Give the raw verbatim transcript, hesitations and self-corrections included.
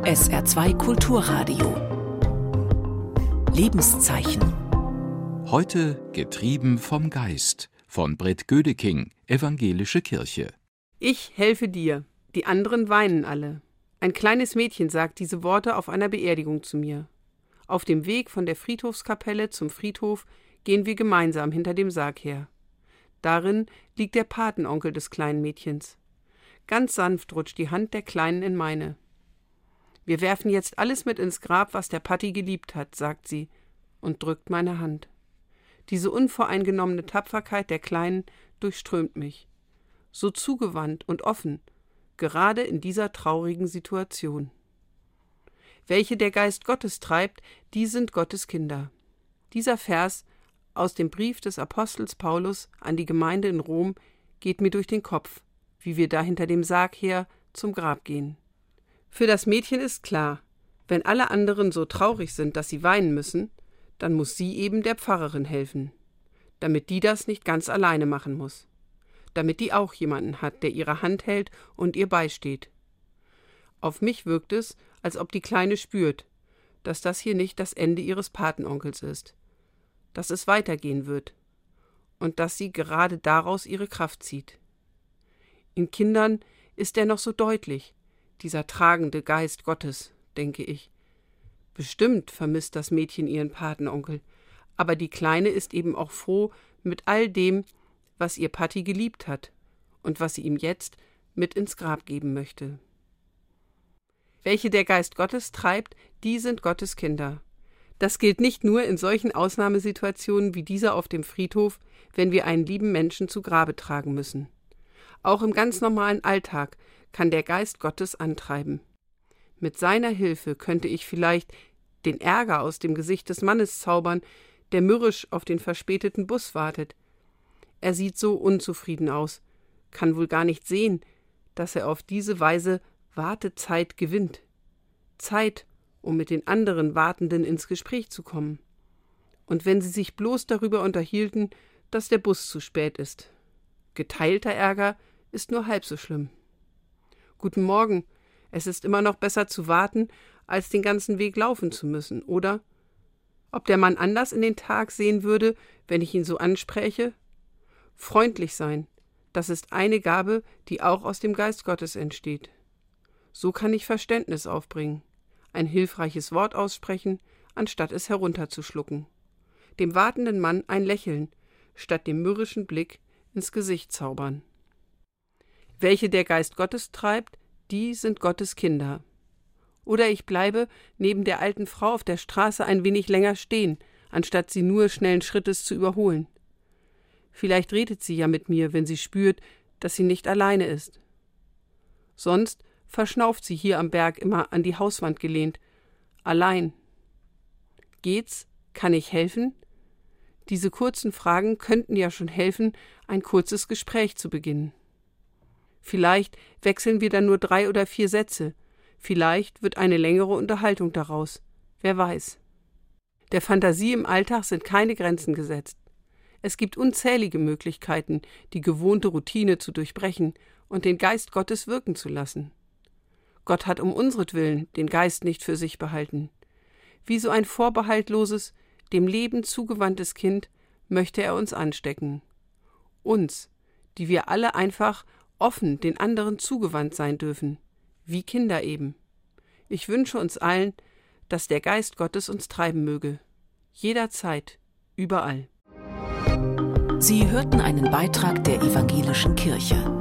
S R zwei Kulturradio. Lebenszeichen. Heute Getrieben vom Geist von Britt Gödeking, Evangelische Kirche. Ich helfe dir. Die anderen weinen alle. Ein kleines Mädchen sagt diese Worte auf einer Beerdigung zu mir. Auf dem Weg von der Friedhofskapelle zum Friedhof gehen wir gemeinsam hinter dem Sarg her. Darin liegt der Patenonkel des kleinen Mädchens. Ganz sanft rutscht die Hand der Kleinen in meine. Wir werfen jetzt alles mit ins Grab, was der Patti geliebt hat, sagt sie und drückt meine Hand. Diese unvoreingenommene Tapferkeit der Kleinen durchströmt mich. So zugewandt und offen, gerade in dieser traurigen Situation. Welche der Geist Gottes treibt, die sind Gottes Kinder. Dieser Vers aus dem Brief des Apostels Paulus an die Gemeinde in Rom geht mir durch den Kopf, wie wir da hinter dem Sarg her zum Grab gehen. Für das Mädchen ist klar, wenn alle anderen so traurig sind, dass sie weinen müssen, dann muss sie eben der Pfarrerin helfen, damit die das nicht ganz alleine machen muss, damit die auch jemanden hat, der ihre Hand hält und ihr beisteht. Auf mich wirkt es, als ob die Kleine spürt, dass das hier nicht das Ende ihres Patenonkels ist, dass es weitergehen wird und dass sie gerade daraus ihre Kraft zieht. In Kindern ist er noch so deutlich, dieser tragende Geist Gottes, denke ich. Bestimmt vermisst das Mädchen ihren Patenonkel, aber die Kleine ist eben auch froh mit all dem, was ihr Patti geliebt hat und was sie ihm jetzt mit ins Grab geben möchte. Welche der Geist Gottes treibt, die sind Gottes Kinder. Das gilt nicht nur in solchen Ausnahmesituationen wie dieser auf dem Friedhof, wenn wir einen lieben Menschen zu Grabe tragen müssen. Auch im ganz normalen Alltag kann der Geist Gottes antreiben. Mit seiner Hilfe könnte ich vielleicht den Ärger aus dem Gesicht des Mannes zaubern, der mürrisch auf den verspäteten Bus wartet. Er sieht so unzufrieden aus, kann wohl gar nicht sehen, dass er auf diese Weise Wartezeit gewinnt. Zeit, um mit den anderen Wartenden ins Gespräch zu kommen. Und wenn sie sich bloß darüber unterhielten, dass der Bus zu spät ist. Geteilter Ärger ist nur halb so schlimm. Guten Morgen, es ist immer noch besser zu warten, als den ganzen Weg laufen zu müssen, oder? Ob der Mann anders in den Tag sehen würde, wenn ich ihn so anspräche? Freundlich sein, das ist eine Gabe, die auch aus dem Geist Gottes entsteht. So kann ich Verständnis aufbringen, ein hilfreiches Wort aussprechen, anstatt es herunterzuschlucken. Dem wartenden Mann ein Lächeln, statt dem mürrischen Blick ins Gesicht zaubern. Welche der Geist Gottes treibt, die sind Gottes Kinder. Oder ich bleibe neben der alten Frau auf der Straße ein wenig länger stehen, anstatt sie nur schnellen Schrittes zu überholen. Vielleicht redet sie ja mit mir, wenn sie spürt, dass sie nicht alleine ist. Sonst verschnauft sie hier am Berg immer an die Hauswand gelehnt, allein. Geht's? Kann ich helfen? Diese kurzen Fragen könnten ja schon helfen, ein kurzes Gespräch zu beginnen. Vielleicht wechseln wir dann nur drei oder vier Sätze. Vielleicht wird eine längere Unterhaltung daraus. Wer weiß. Der Fantasie im Alltag sind keine Grenzen gesetzt. Es gibt unzählige Möglichkeiten, die gewohnte Routine zu durchbrechen und den Geist Gottes wirken zu lassen. Gott hat um unseretwillen den Geist nicht für sich behalten. Wie so ein vorbehaltloses, dem Leben zugewandtes Kind möchte er uns anstecken. Uns, die wir alle einfach offen den anderen zugewandt sein dürfen, wie Kinder eben. Ich wünsche uns allen, dass der Geist Gottes uns treiben möge. Jederzeit, überall. Sie hörten einen Beitrag der Evangelischen Kirche.